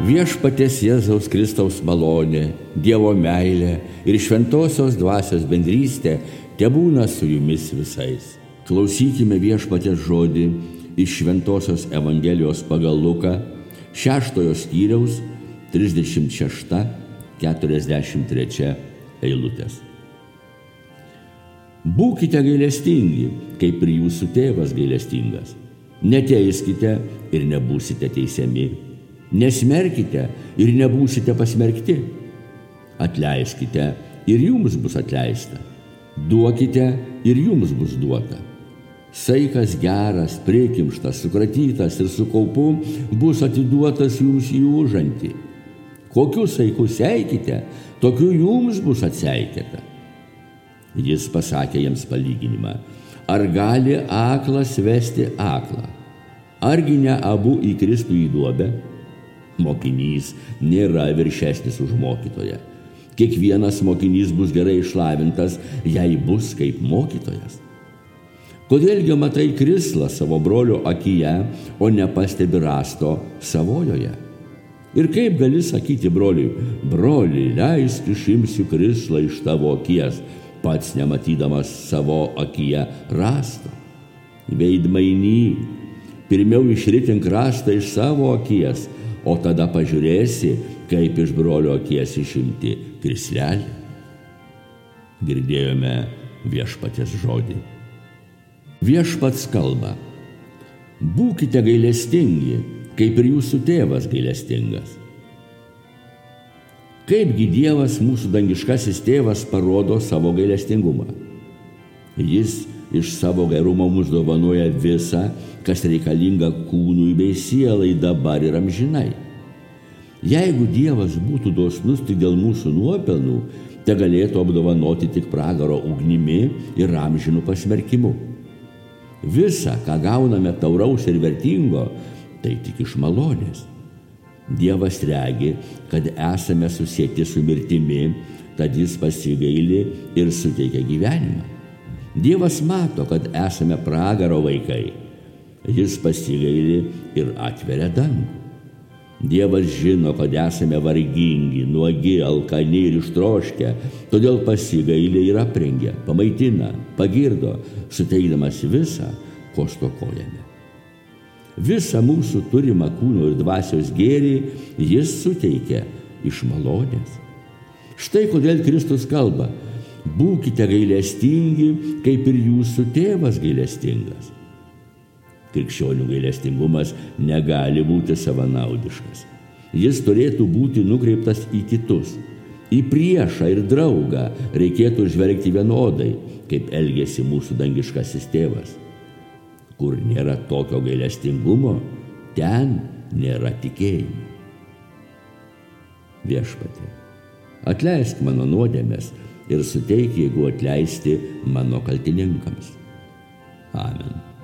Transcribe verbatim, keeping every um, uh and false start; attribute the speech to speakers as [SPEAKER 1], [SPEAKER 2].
[SPEAKER 1] Viešpaties Jėzaus Kristaus malonė, Dievo meilė ir šventosios dvasios bendrystė tebūna su jumis visais. Klausykime Viešpaties žodį iš Šventosios Evangelijos pagal Luką, šeštojo skyriaus, trisdešimt šešta keturiasdešimt trečia eilutės. Būkite gailestingi, kaip ir jūsų tėvas gailestingas. Neteiskite ir nebūsite teisiami. Nesmerkite ir nebūsite pasmerkti. Atleiskite ir jums bus atleista. Duokite ir jums bus duota. Saikas geras, prikimštas, sukratytas ir su kaupu bus atiduotas jums į užantį. Kokiu saiku seikite, tokiu jums bus atseikėta. Jis pasakė jiems palyginimą. Ar gali aklas vesti aklą? Argi ne abu įkristų į duobę? Mokinys nėra viršesnis už mokytoją. Kiekvienas mokinys bus gerai išlavintas, jei bus kaip mokytojas. Kodėlgi matai krislą savo brolio akyje, o nepastebi rąsto savojoje? Ir kaip gali sakyti broliui, broli, leisk išimsiu krislą iš tavo akies, pats nematydamas savo akyje rąsto? Veidmainy, pirmiau išritink rąstą iš savo akies, o tada pažiūrėsi, kaip iš brolio akies išimti krislelį. Girdėjome Viešpaties žodį. Viešpats kalba. Būkite gailestingi, kaip ir jūsų tėvas gailestingas. Kaipgi Dievas, mūsų dangiškasis tėvas, parodo savo gailestingumą? Jis iš savo gerumo mums dovanoja visą, kas reikalinga kūnui bei sielai dabar ir amžinai. Jeigu Dievas būtų dosnus tik dėl mūsų nuopelnų, te galėtų apdovanoti tik pragaro ugnimi ir amžinų pasmerkimu. Visa, ką gauname tauraus ir vertingo, tai tik iš malonės. Dievas regi, kad esame susieti su mirtimi, tad jis pasigaili ir suteikia gyvenimą. Dievas mato, kad esame pragaro vaikai. Jis pasigaili ir atveria dangų. Dievas žino, kad esame vargingi, nuogi, alkani ir ištroškę, todėl pasigaili ir aprengia, pamaitina, pagirdo, suteikdamas visą, ko stokojame. Visą mūsų turimą kūno ir dvasios gėrį jis suteikia iš malonės. Štai kodėl Kristus kalba, būkite gailestingi, kaip ir jūsų tėvas gailestingas. Krikščionių gailestingumas negali būti savanaudiškas. Jis turėtų būti nukreiptas į kitus. Į priešą ir draugą reikėtų žvelgti vienodai, kaip elgėsi mūsų dangiškasis tėvas. Kur nėra tokio gailestingumo, ten nėra tikėjimo. Viešpatie, atleisk mano nuodėmes ir suteik jėgų atleisti mano kaltininkams. Amen.